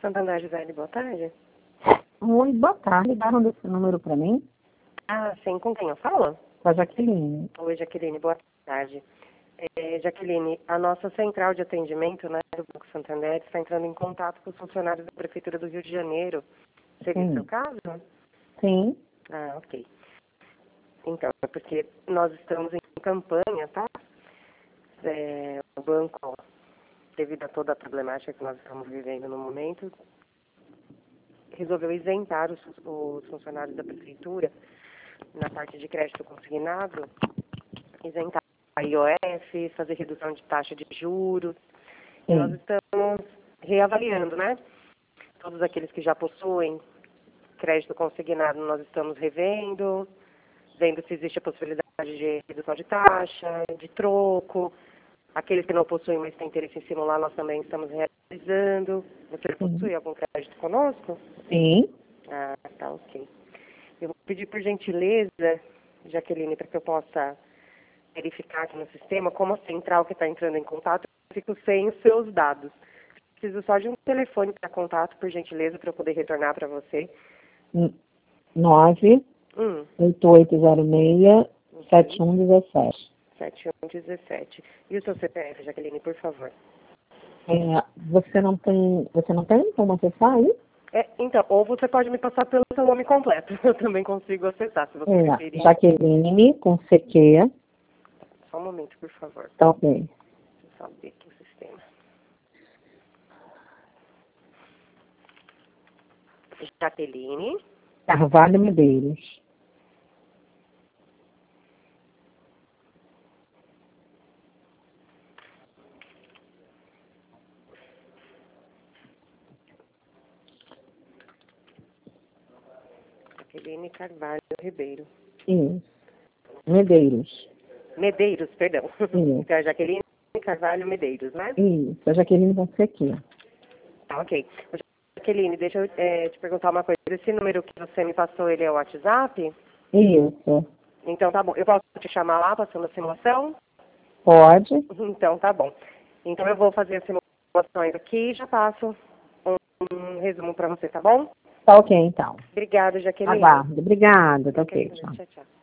Santander, Gisele, boa tarde. Oi, boa tarde. Ligaram desse número para mim? Ah, sim, com quem eu falo? Com a Jaqueline. Oi, Jaqueline, boa tarde. Jaqueline, a nossa central de atendimento, né, do Banco Santander está entrando em contato com os funcionários da Prefeitura do Rio de Janeiro. Seria o seu caso? Sim. Ah, ok. Então, é porque nós estamos em campanha, tá? O banco, devido a toda a problemática que nós estamos vivendo no momento, resolveu isentar os funcionários da Prefeitura na parte de crédito consignado, isentar a IOF, fazer redução de taxa de juros. E nós estamos reavaliando, né? Todos aqueles que já possuem crédito consignado, nós estamos revendo, vendo se existe a possibilidade de redução de taxa, de troco. Aqueles que não possuem, mas têm interesse em simular, nós também estamos realizando. Você possui algum crédito conosco? Sim. Ah, tá, ok. Eu vou pedir por gentileza, Jaqueline, para que eu possa verificar aqui no sistema, como a central que está entrando em contato, eu fico sem os seus dados. Preciso só de um telefone para contato, por gentileza, para eu poder retornar para você. 98806-7117. 7117. E o seu CPF, Jaqueline, por favor? Você não tem como acessar aí? Então, ou você pode me passar pelo seu nome completo. Eu também consigo acessar, se você preferir. Jaqueline, com CQ. Só um momento, por favor. Tá ok. Deixa eu só abrir aqui o sistema. Jaqueline. Carvalho Medeiros. Jaqueline Carvalho Ribeiro. Isso. Medeiros. Medeiros, perdão. Isso. Então, é Jaqueline Carvalho Medeiros, né? Isso. A Jaqueline com CQ. Tá, ok. Jaqueline, deixa eu te perguntar uma coisa. Esse número que você me passou, ele é o WhatsApp? Isso. Então, tá bom. Eu posso te chamar lá, passando a simulação? Pode. Então, tá bom. Então, eu vou fazer as simulações aqui e já passo um resumo para você, tá bom? Tá ok, então. Obrigada, Jaqueline. Aguardo. Obrigada. Tá ok. Tchau. Tchau, tchau.